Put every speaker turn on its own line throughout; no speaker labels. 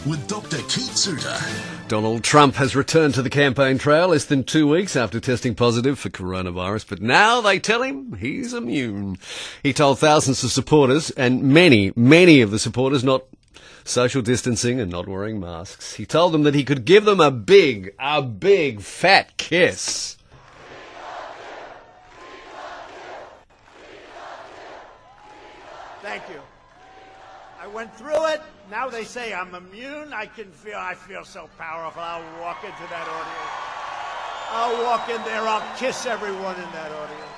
with Dr. Keith Suter.
Donald Trump has returned to the campaign trail less than 2 weeks after testing positive for coronavirus, but now they tell him he's immune. He told thousands of supporters, and many of the supporters not social distancing and not wearing masks. He told them that he could give them a big fat kiss.
Thank you. I went through it. Now they say I'm immune. I feel so powerful. I'll walk into that audience. I'll walk in there. I'll kiss everyone in that audience.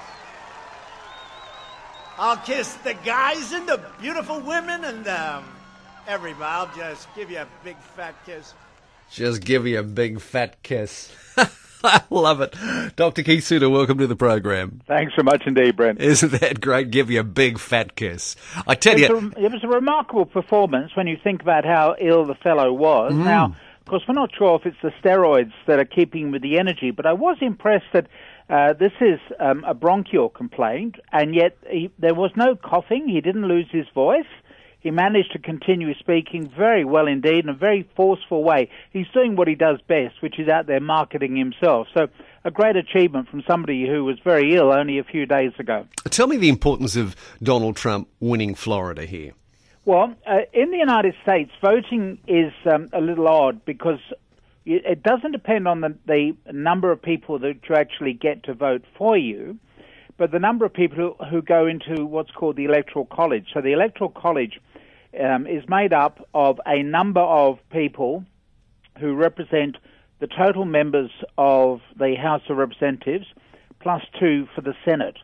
I'll kiss the guys and the beautiful women and everybody. I'll just give you a big fat kiss.
Just give you a big fat kiss. I love it. Dr. Keith Suter, welcome to the program.
Thanks so much indeed, Brent.
Isn't that great? Give you a big fat kiss. I tell you...
It was a remarkable performance when you think about how ill the fellow was. Now, of course, we're not sure if it's the steroids that are keeping him with the energy, but I was impressed that this is a bronchial complaint, and yet there was no coughing. He didn't lose his voice. He managed to continue speaking very well indeed in a very forceful way. He's doing what he does best, which is out there marketing himself. So a great achievement from somebody who was very ill only a few days ago.
Tell me the importance of Donald Trump winning Florida here.
Well, in the United States, voting is a little odd because it doesn't depend on the number of people that you actually get to vote for you, but the number of people who go into what's called the Electoral College. So the Electoral College is made up of a number of people who represent the total members of the House of Representatives, plus 2 for the Senate.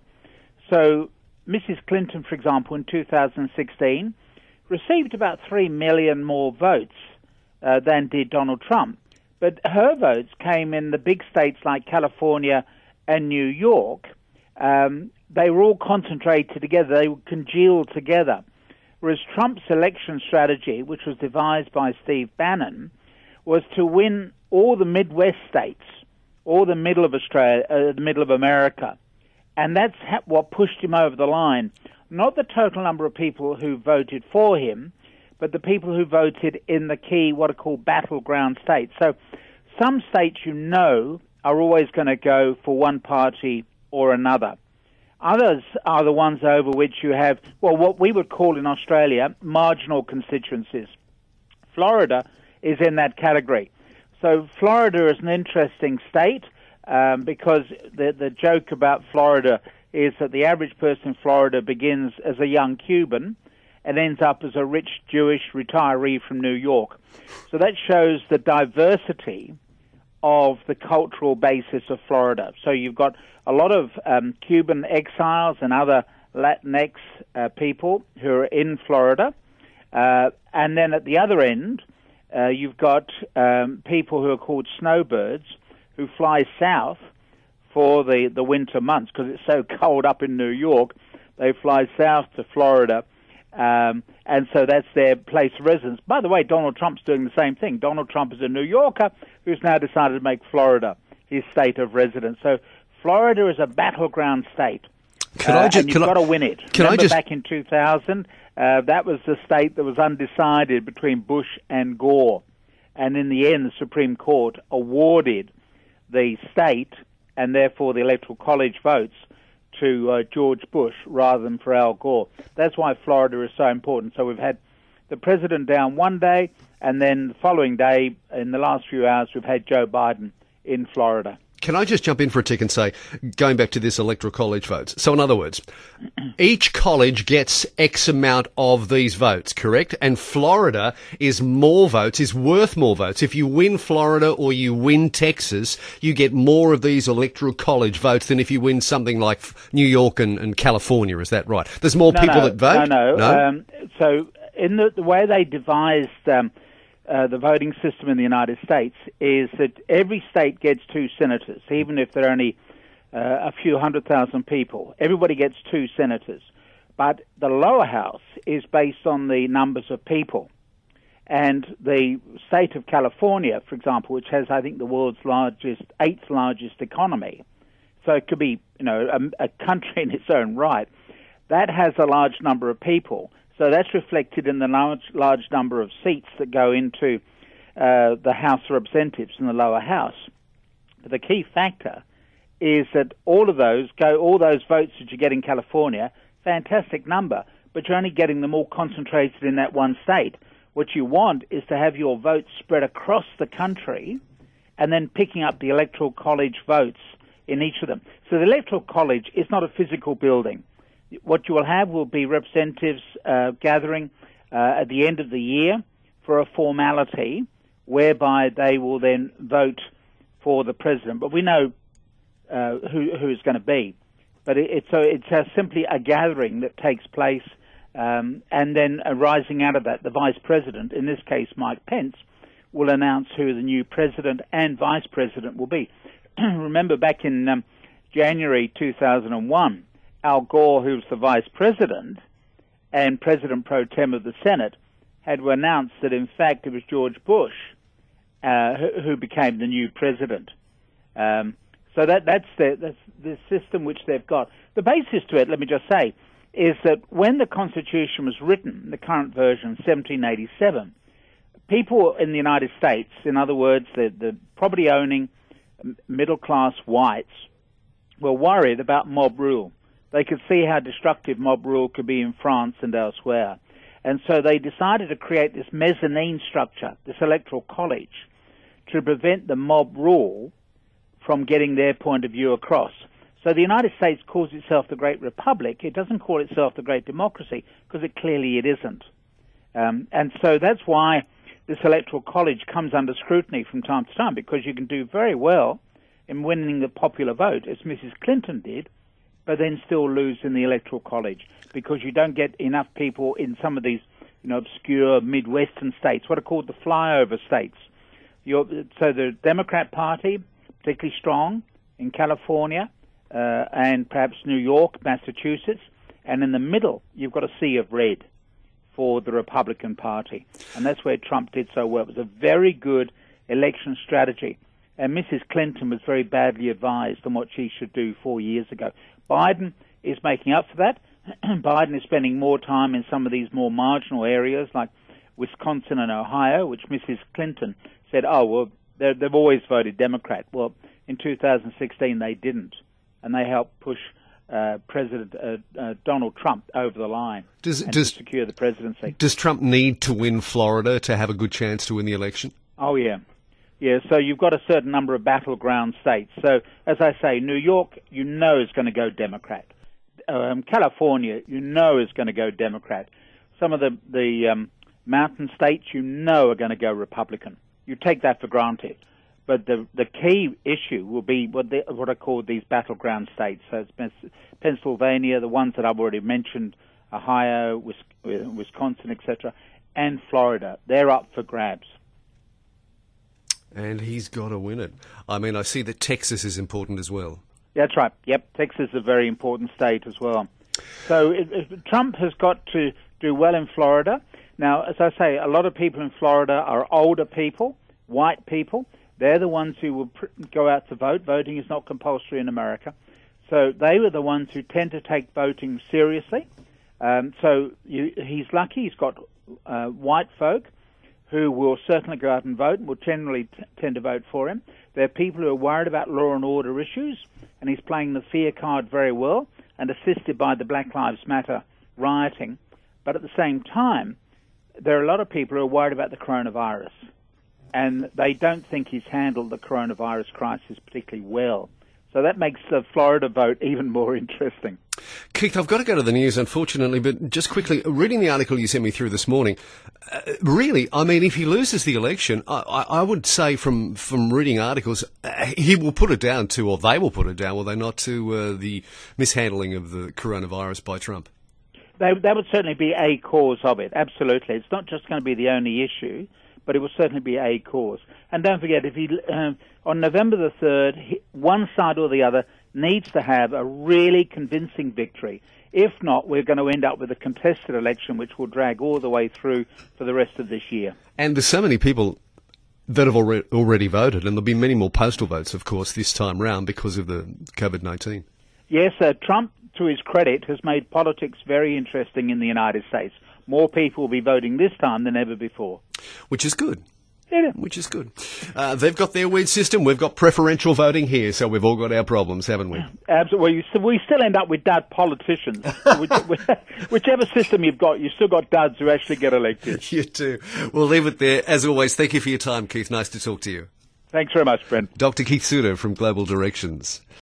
So Mrs. Clinton, for example, in 2016, received about 3 million more votes than did Donald Trump. But her votes came in the big states like California and New York. They were all concentrated together. They were congealed together. Whereas Trump's election strategy, which was devised by Steve Bannon, was to win all the Midwest states, all the middle of Australia, the middle of America. And that's what pushed him over the line. Not the total number of people who voted for him, but the people who voted in the key, what are called battleground states. So some states, are always going to go for one party or another. Others are the ones over which you have, what we would call in Australia, marginal constituencies. Florida is in that category. So Florida is an interesting state because the joke about Florida is that the average person in Florida begins as a young Cuban and ends up as a rich Jewish retiree from New York. So that shows the diversity of the cultural basis of Florida. So you've got a lot of Cuban exiles and other Latinx people who are in Florida. And then at the other end, you've got people who are called snowbirds who fly south for the winter months because it's so cold up in New York. They fly south to Florida. And so that's their place of residence. By the way, Donald Trump's doing the same thing. Donald Trump is a New Yorker who's now decided to make Florida his state of residence. So Florida is a battleground state. And you've got to win it. Back in 2000, that was the state that was undecided between Bush and Gore. And in the end, the Supreme Court awarded the state and therefore the Electoral College votes to George Bush rather than for Al Gore. That's why Florida is so important. So we've had the president down one day, and then the following day, in the last few hours, we've had Joe Biden in Florida.
Can I just jump in for a tick and say, going back to this Electoral College votes, so in other words, each college gets X amount of these votes, correct? And Florida is worth more votes. If you win Florida or you win Texas, you get more of these Electoral College votes than if you win something like New York and California. Is that right? There's more people that vote?
No. So in the way they devised the voting system in the United States is that every state gets 2 senators, even if there are only a few 100,000 people. Everybody gets 2 senators. But the lower house is based on the numbers of people. And the state of California, for example, which has, I think, the world's 8th largest economy, so it could be, a country in its own right, that has a large number of people. So that's reflected in the large number of seats that go into the House of Representatives in the lower house. But the key factor is that all those votes that you get in California, fantastic number, but you're only getting them all concentrated in that one state. What you want is to have your votes spread across the country and then picking up the Electoral College votes in each of them. So the Electoral College is not a physical building. What you will have will be representatives gathering at the end of the year for a formality whereby they will then vote for the president. But we know who is going to be. But it's simply a gathering that takes place, and then arising out of that, the vice president, in this case Mike Pence, will announce who the new president and vice president will be. Remember back in January 2001, Al Gore, who was the vice president and president pro tem of the Senate, had announced that in fact it was George Bush who became the new president. So that's the system which they've got. The basis to it, let me just say, is that when the Constitution was written, the current version, 1787, people in the United States, in other words, the property-owning middle-class whites, were worried about mob rule. They could see how destructive mob rule could be in France and elsewhere. And so they decided to create this mezzanine structure, this electoral college, to prevent the mob rule from getting their point of view across. So the United States calls itself the Great Republic. It doesn't call itself the Great Democracy, because clearly it isn't. And so that's why this electoral college comes under scrutiny from time to time, because you can do very well in winning the popular vote, as Mrs. Clinton did, but then still lose in the electoral college, because you don't get enough people in some of these obscure Midwestern states, what are called the flyover states. So the Democrat Party, particularly strong in California and perhaps New York, Massachusetts, and in the middle you've got a sea of red for the Republican Party, and that's where Trump did so well. It was a very good election strategy, and Mrs. Clinton was very badly advised on what she should do 4 years ago. Biden is making up for that. Biden is spending more time in some of these more marginal areas like Wisconsin and Ohio, which Mrs. Clinton said, they've always voted Democrat. Well, in 2016 they didn't, and they helped push President Donald Trump over the line to secure the presidency.
Does Trump need to win Florida to have a good chance to win the election?
Oh, yeah. Yeah, so you've got a certain number of battleground states. So, as I say, New York, is going to go Democrat. California, is going to go Democrat. Some of the mountain states, are going to go Republican. You take that for granted. But the key issue will be what are called these battleground states. So it's Pennsylvania, the ones that I've already mentioned, Ohio, Wisconsin, etc., and Florida. They're up for grabs.
And he's got to win it. I mean, I see that Texas is important as well.
That's right. Yep, Texas is a very important state as well. So Trump has got to do well in Florida. Now, as I say, a lot of people in Florida are older people, white people. They're the ones who will go out to vote. Voting is not compulsory in America. So they were the ones who tend to take voting seriously. He's lucky. He's got white folk who will certainly go out and vote and will generally tend to vote for him. There are people who are worried about law and order issues, and he's playing the fear card very well and assisted by the Black Lives Matter rioting. But at the same time, there are a lot of people who are worried about the coronavirus, and they don't think he's handled the coronavirus crisis particularly well. So that makes the Florida vote even more interesting.
Keith, I've got to go to the news, unfortunately, but just quickly, reading the article you sent me through this morning, really, I mean, if he loses the election, I would say from reading articles, he will put it down to, or they will put it down, will they not, to the mishandling of the coronavirus by Trump?
That would certainly be a cause of it, absolutely. It's not just going to be the only issue, but it will certainly be a cause. And don't forget, if he on November the 3rd, one side or the other needs to have a really convincing victory. If not, we're going to end up with a contested election which will drag all the way through for the rest of this year.
And there's so many people that have already voted, and there'll be many more postal votes, of course, this time round because of the COVID-19.
Yes, Trump, to his credit, has made politics very interesting in the United States, more people will be voting this time than ever before.
Which is good.
Yeah.
Which is good. They've got their weird system. We've got preferential voting here, so we've all got our problems, haven't we?
Absolutely. We still end up with dud politicians. Whichever system you've got, you've still got duds who actually get elected.
You too. We'll leave it there. As always, thank you for your time, Keith. Nice to talk to you.
Thanks very much, Brent.
Dr. Keith Suter from Global Directions.